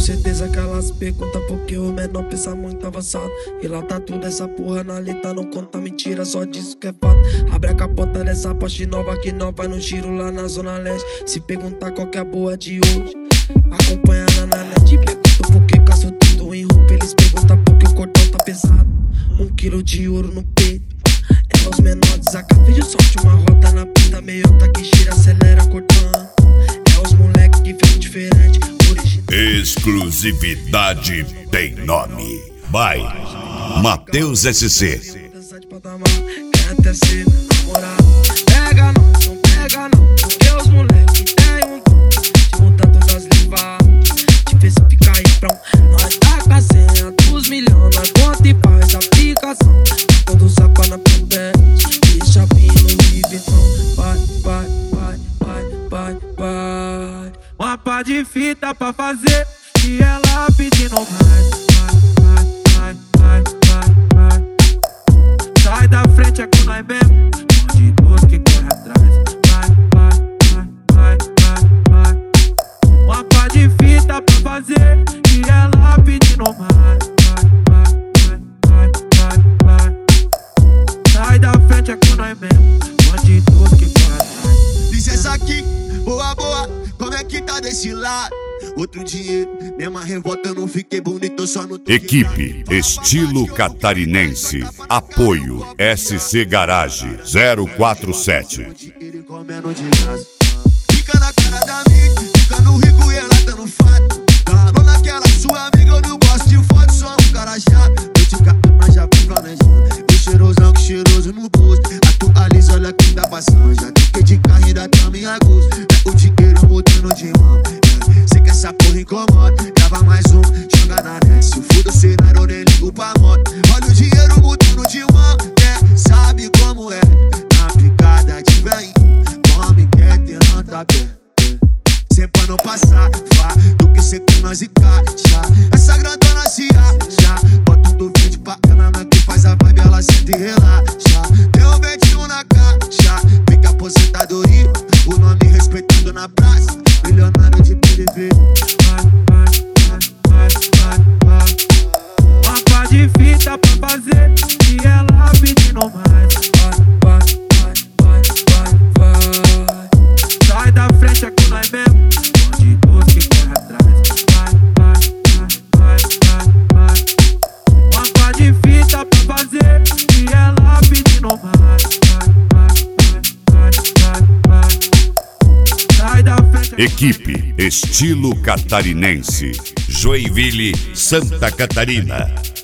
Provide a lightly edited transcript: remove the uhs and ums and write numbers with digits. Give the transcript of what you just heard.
certeza que ela se pergunta porque o menor pensa muito avançado. E lá tá tudo essa porra na letra, não conta mentira, só diz que é fato. Abre a capota dessa Porsche nova que nós vai no giro lá na zona leste. Se perguntar qual que é a boa de hoje, acompanha na net. Pergunto por que caço tudo em roupa, eles perguntam por que o cordão tá pesado. 1 quilo de ouro no peito, é os menores, a vídeo solte uma roda na pista, meiota que gira, acelera cortando. É os moleque que fez diferente, original. Exclusividade tem nome. Vai, Matheus SC. Quer até ser namorado. Pega nós, não pega não, porque os moleque tem um dom de montar todas as levadas, de ver se fica aí prão. Nós tá com a senha dos milhões, nós conta e faz a aplicação. Quando saca na pendente, deixa bem no Vuitton. Vai, vai, vai, vai, vai, vai. Uma pá de fita pra fazer e ela pedindo mais. Vai, vai, vai, vai, vai. Sai da frente, é com nós mesmo, de duas que corre atrás. Vai, vai, vai, vai, vai. Uma pá de fita pra fazer e ela pedindo mais. Vai, vai, vai, vai, vai. Sai da frente, é com nós mesmo, de duas que corre atrás. Licença aqui, boa, boa, como é que tá desse lado? Outro dinheiro, mesma revolta, eu não fiquei bonito, só no... Equipe Estilo Catarinense. Apoio SC Garage 047. Fica na cara da mídia, fica no rico e ela tá no fato. Tá naquela sua amiga, eu não gosto de foto, só um cara chato. Eu te cato, mas já fui planejando. O cheirosão que cheiroso no bolso. Atualiza, olha quem tá passando. Já fiquei de carro e da cama em agosto. É o dinheiro mudando de mão. Sei que essa porra incomoda. Dava mais um, joga na net. Se fuda o cenário, nem ligo pra moto. Olha o dinheiro mudando de mão, né? Sabe como é? Na picada de vem, come quer ter nota pé. Sempre pra não passar, vá, do que ser com nós e caixa. Essa grandona se acha, bota um do vídeo pra ela, que faz a vibe, ela sente e relaxa. Tem um 21 na caixa, fica aposentadoria, o nome respeitado na praça, milionário de PDV. Vai, vai, vai, vai, vai, vai. Uma pá de fita pra fazer e ela pedindo mais. Vai, vai, vai, vai, vai, vai. Sai da frente, é com nós mesmo, de duas que corre atrás. Vai, vai, vai, vai, vai. Uma pá de fita pra fazer e ela pedindo mais. Vai, vai, vai, vai, vai. Sai da frente. Equipe Estilo Catarinense. Joinville, Santa Catarina.